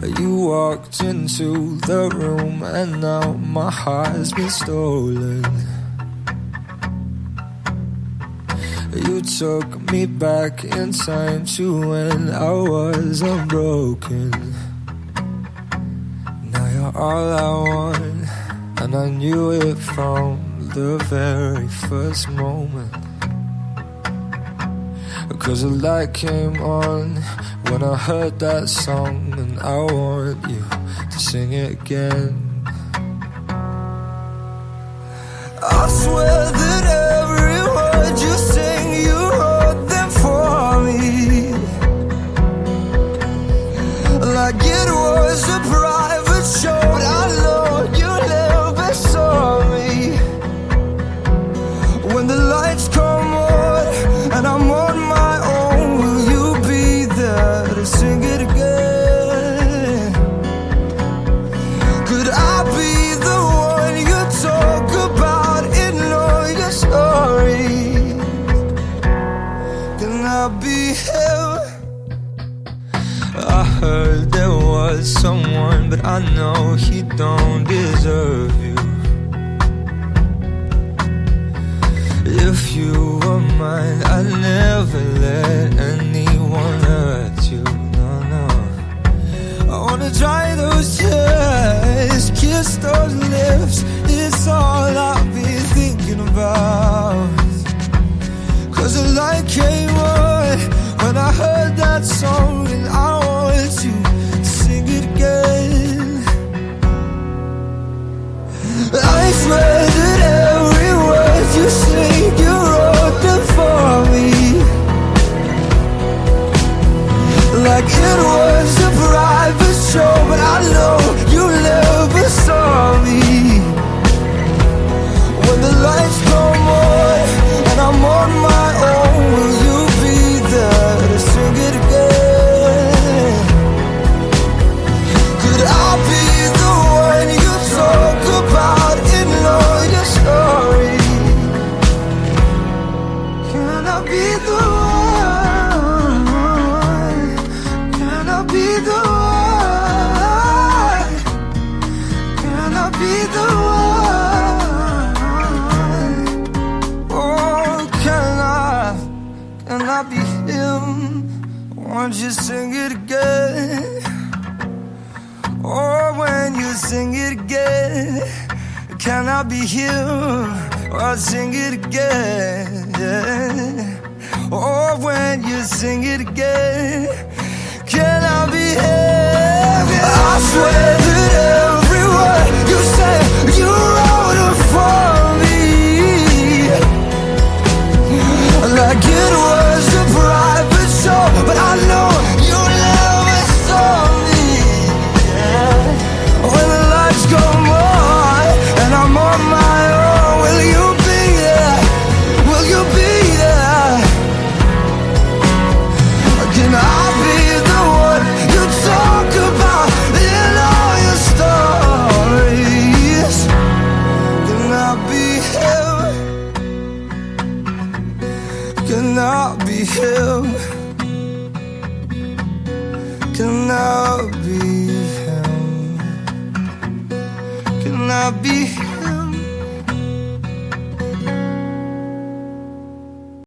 You walked into the room and now my heart's been stolen. You took me back in time to when I was unbroken. Now you're all I want, and I knew it from the very first moment. 'Cause the light came on when I heard that song, and I want you to sing it again. I swear that every word you sing, you wrote them for me, like it was a private show. I know you never saw me. When the lights come on and I'm on my own, will you be there to sing it again? Could I be the one you talk about in all your stories? Can I be him? I heard there was someone, but I know he don't deserve you. If you were mine, I'd never let anyone hurt you. No, no. I wanna dry those tears, kiss those lips. It's all I've been thinking about. 'Cause the light came on when I heard that song, and I want you to sing it again. I swear that every word you sing, you wrote them for me, like it was a private show. But I know you never saw me. When the lights come on and I'm on my own, will you be there to sing it again? Could I be the one you talk about in all your stories? Can I be the one? Can I be the one? Can I be the one? Oh, can I be him? Won't you sing it again? Oh, when you sing it again, can I be him? Oh, sing it again. Oh, when you sing it again, can I be him? I swear that every word you say, you wrote it for me, like it was a private show. But I know you never saw me. When the lights come on and I'm on my own, will you be there? Will you be there? Can I be the one you talk about in all your stories? Can I be him? Can I be him? Can I be him? Can I be